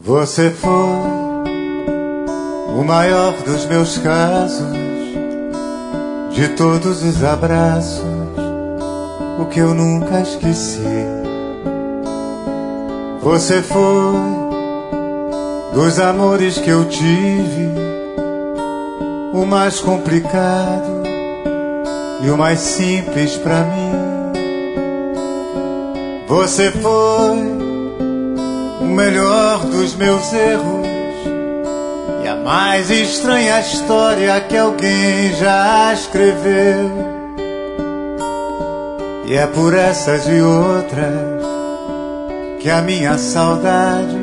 Você foi o maior dos meus casos, de todos os abraços, o que eu nunca esqueci. Você foi dos amores que eu tive, o mais complicado e o mais simples pra mim. Você foi o melhor dos meus erros e a mais estranha história que alguém já escreveu. E é por essas e outras que a minha saudade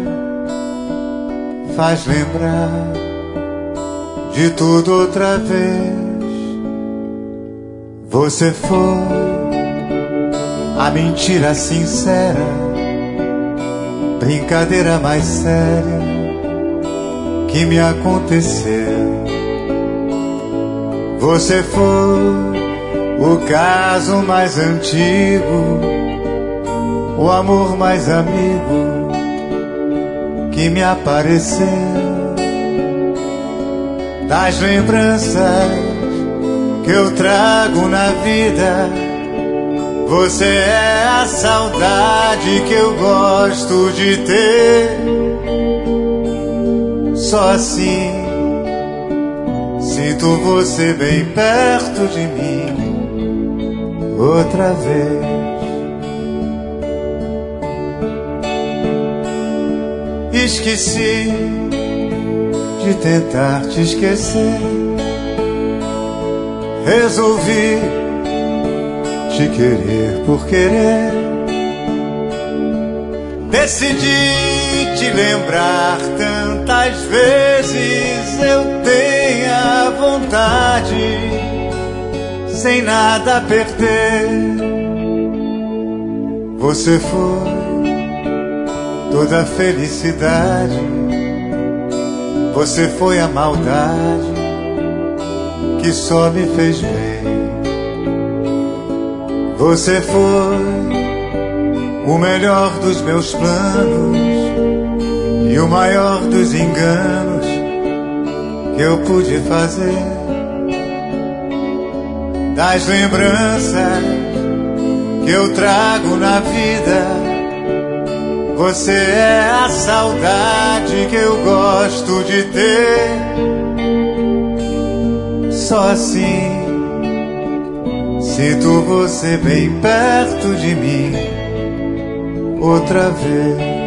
faz lembrar de tudo outra vez. Você foi a mentira sincera, brincadeira mais séria que me aconteceu. Você foi o caso mais antigo, o amor mais amigo que me apareceu. Das lembranças que eu trago na vida, você é a saudade que eu gosto de ter. Só assim sinto você bem perto de mim outra vez. Esqueci de tentar te esquecer, resolvi te querer por querer. Decidi te lembrar tantas vezes eu tenha vontade, sem nada a perder. Você foi toda a felicidade, você foi a maldade que só me fez bem. Você foi o melhor dos meus planos e o maior dos enganos que eu pude fazer. Das lembranças que eu trago na vida, você é a saudade que eu gosto de ter. Só assim sinto você bem perto de mim outra vez.